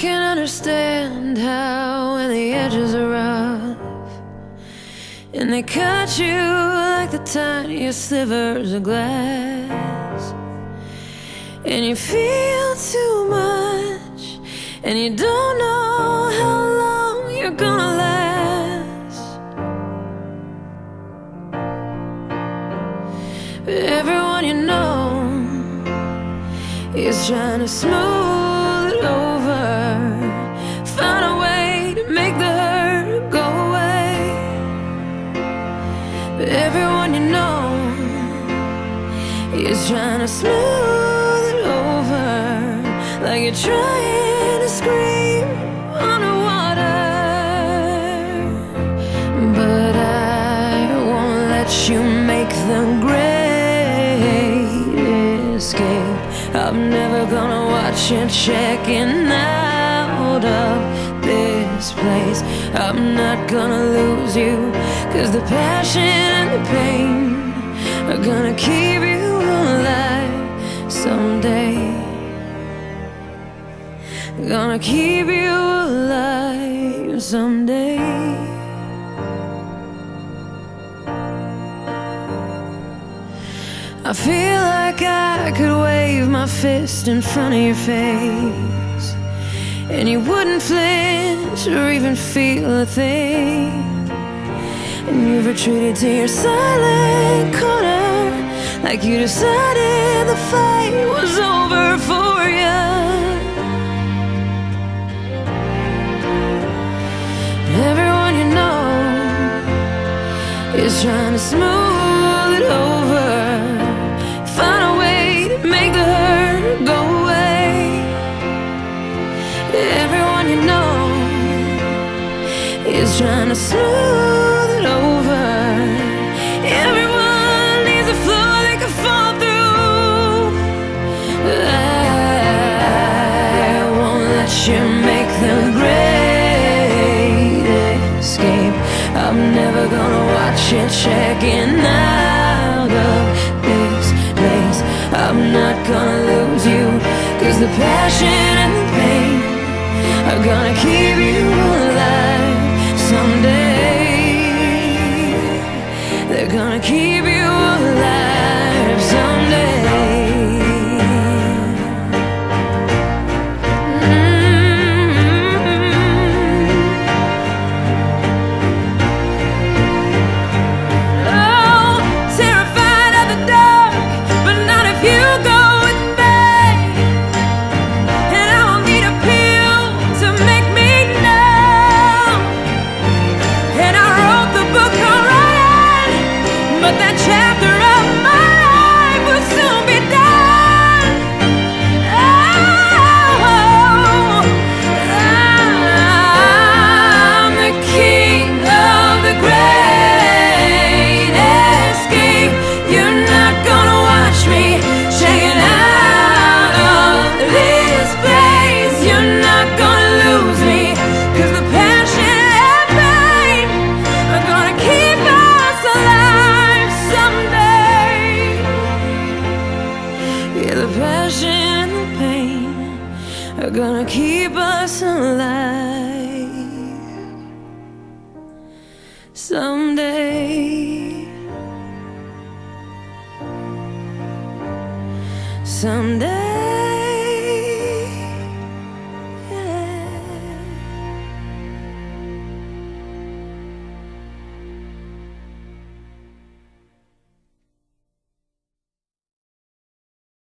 can understand how when the edges are rough and they cut you like the tiniest slivers of glass, and you feel too much and you don't know how long you're gonna last. But everyone you know is trying to smooth it over, find a way to make the hurt go away. But everyone you know is trying to smooth it over, like you're trying to scream underwater. But I won't let you make the great escape. I'm never gonna watch you checking out of this place. I'm not gonna lose you, 'cause the passion and the pain are gonna keep you alive someday. Gonna keep you alive someday. I feel like I could wave my fist in front of your face and you wouldn't flinch or even feel a thing. And you've retreated to your silent corner, like you decided the fight was over for you. Everyone you know is trying to smooth it over, find a way to make the hurt go away. Everyone you know is trying to smooth it over. Everyone needs a floor they can fall through. I won't let you make the great escape. I'm never gonna watch you checking out of this place. I'm not gonna lose you, 'cause the passion and the pain are gonna keep you alive someday. They're gonna keep you alive someday. Are gonna keep us alive someday. Someday.